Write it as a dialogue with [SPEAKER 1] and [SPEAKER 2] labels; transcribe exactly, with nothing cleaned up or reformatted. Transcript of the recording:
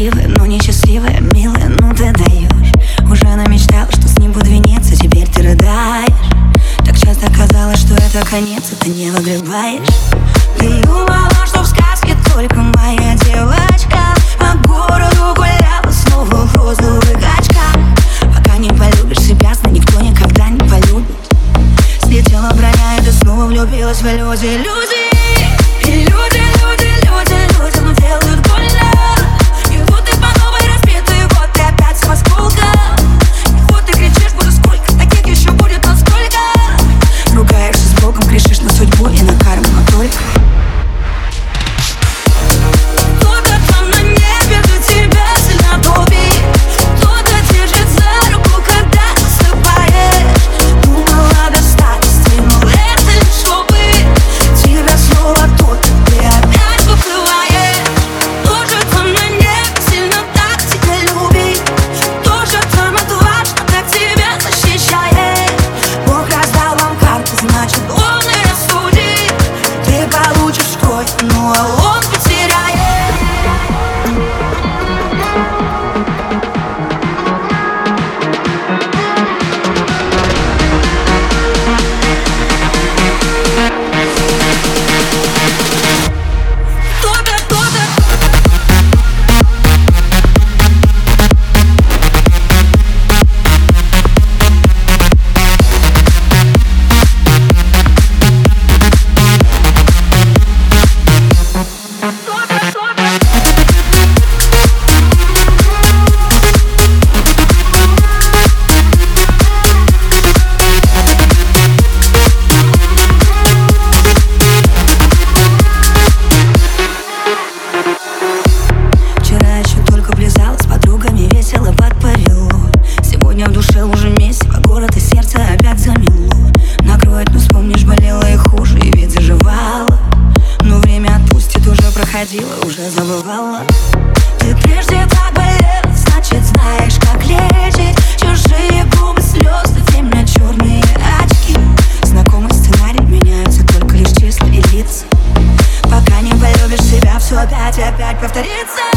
[SPEAKER 1] красивая, но несчастливая, милая, ну ты даешь. Уже намечтала, что с ним буду венец, а теперь ты рыдаешь. Так часто казалось, что это конец, и ты не выгребаешь. Ты думала, что в сказке только моя девочка, по городу гуляла снова в розовых очках. Пока не полюбишь себя, сна никто никогда не полюбит. Слетела броня, и ты снова влюбилась в люди, люди. И люди, люди, люди, людям делают больно. И вот ты по новой разбитый, вот ты опять с осколка. И вот ты кричишь, буду сколько, таких еще будет насколько. Ругаешься с Богом, грешишь на судьбу и на карму, но только кто-то там на небе за тебя сильно топит. Кто-то держит за руку, когда засыпаешь. Думала достать, стянул это лишь чтобы тебя снова тут, ты опять выплываешь. Тоже там на небе сильно так тебя любит. Тоже там отважно так тебя защищает. Бог раздал вам карты, значит он и рассудит. Ты получишь кровь, ну а он потеряет. Сегодня в душе уже месиво, город и сердце опять замело. Накроет, но вспомнишь, болело и хуже, и ведь заживало. Но время отпустит, уже проходило, уже забывала. Ты прежде так болела, значит знаешь, как лечить. Чужие губы, слезы, темно-черные очки. Знакомый сценарий, меняются только лишь числа и лица. Пока не полюбишь себя, все опять и опять повторится.